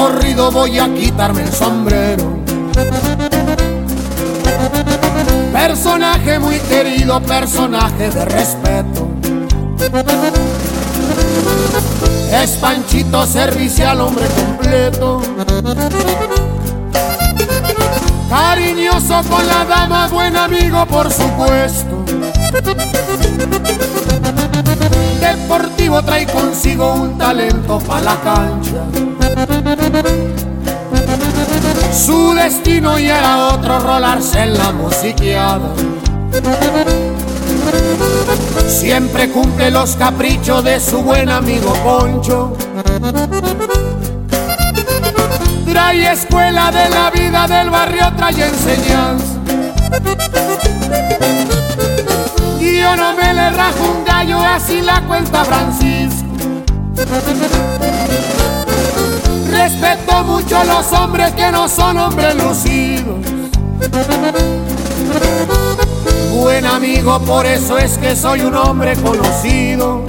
corrido voy a quitarme el sombrero. Personaje muy querido, personaje de respeto. Es Panchito servicial, hombre completo. Cariñoso con la dama, buen amigo por supuesto. Deportivo, trae consigo un talento pa' la cancha. Su destino ya era otro, rolarse en la musiqueada. Siempre cumple los caprichos de su buen amigo Poncho. Trae escuela de la vida del barrio, trae enseñanza. Y yo no me le rajo un gallo, así la cuenta Francisco. Respeto mucho a los hombres que no son hombres lucidos. Buen amigo, por eso es que soy un hombre conocido.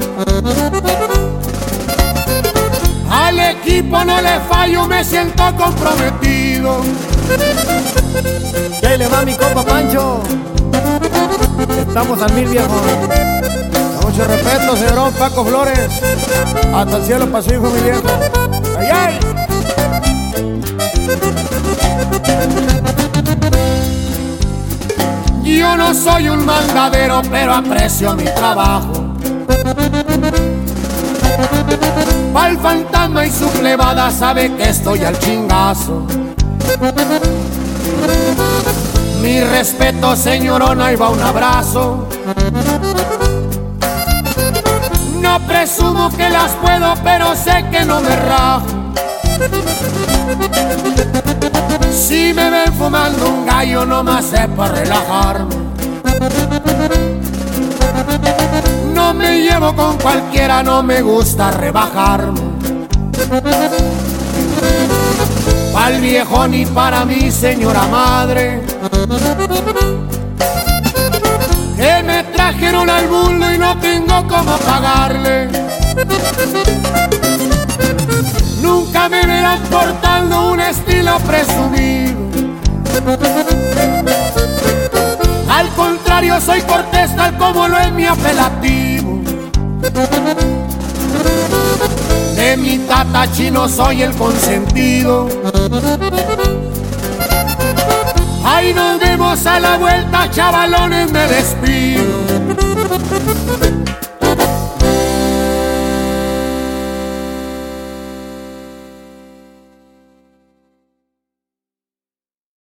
Al equipo no le fallo, me siento comprometido. ¿Qué le va mi compa Pancho? Estamos al 1000, viejo. Con mucho respeto, señorón Paco Flores. Hasta el cielo para su hijo, mi viejo. ¡Ay, ay! Yo no soy un mandadero, pero aprecio mi trabajo. Pa'l fantasma y su plebada sabe que estoy al chingazo. Mi respeto, señorona, ahí va un abrazo. No presumo que las puedo, pero sé que no me rajo. Si me ven fumando un gallo, nomás es para relajarme. No me llevo con cualquiera, no me gusta rebajarme. Pa'l viejón y para mí, señora madre, que me trajeron al mundo y no tengo cómo pagarle. Nunca me verán portando un estilo presumido. Al contrario, soy cortés tal como lo es mi apelativo. De mi tata chino soy el consentido. Ahí nos vemos a la vuelta, chavalones, me despido.